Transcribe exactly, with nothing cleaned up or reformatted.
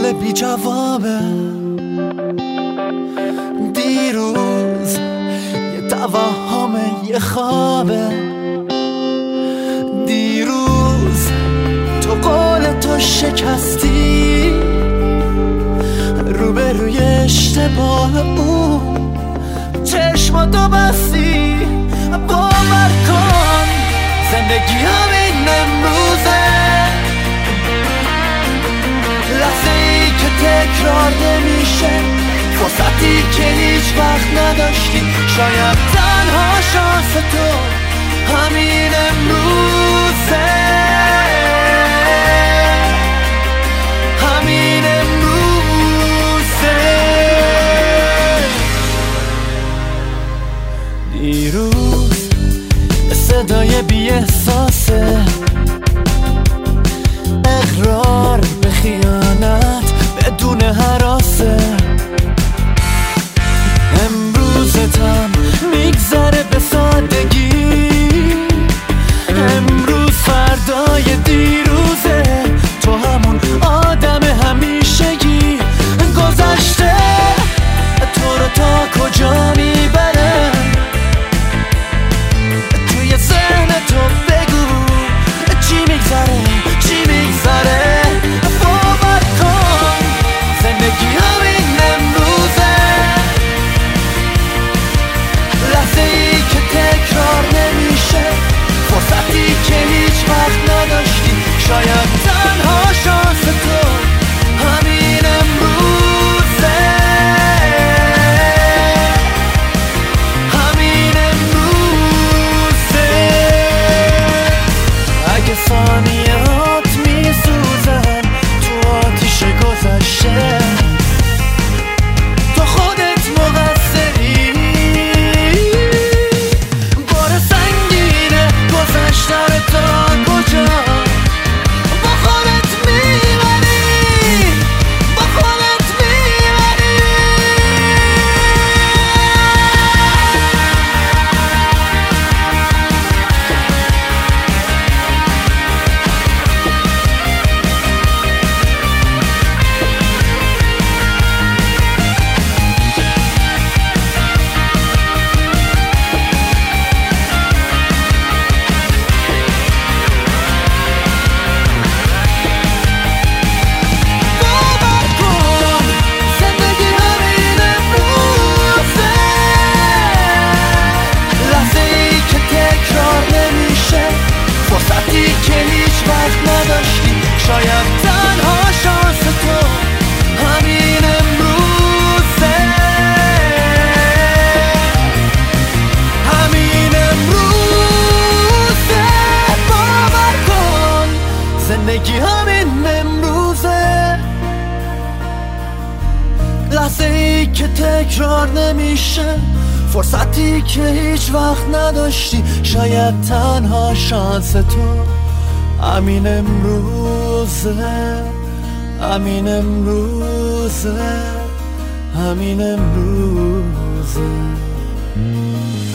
سوال بی جوابه. دیروز یه توهم یه خوابه. دیروز تو قول تو شکستی روبروی اشتباه اون چشماتو بستی. باور کن زندگی همین امروزه، لحظه ای که تکرار نمیشه، فرصتی که هیچ وقت نداشتی. شاید تنها شانس تو همین امروزه، همین امروزه. دیروز صدای بی احساسه، اقرار به خیانت بدون هراسه. امروزتم میگذره به سادگی، امروز فردای دیروزه. تو همون آدم همیشگی، گذشته تو رو تا کجا میبره؟ توی ذهن تو بگو چی میگذره، چی میگذره. باور کن زندگی همین امروزه، لحظه ای که تکرار نمیشه، فرصتی که هیچ وقت نداشتی. شاید تنها شانس تو همین امروزه، همین امروزه. اگه ثانیات میسوزن تو آتیش گذشته، تو خودت مقصری. بار سنگینه گذشته رو تا کجا با خودت میبری، با خودت میبری. فرصتی که هیچ وقت نداشتی. شاید تنها شانس تو همین امروزه، همین امروزه. باور کن زندگی همین امروزه، لحظه ای که تکرار نمیشه، فرصتی که هیچ وقت نداشتی. شاید تنها شانس تو همین امروزه، همین امروزه، همین امروزه.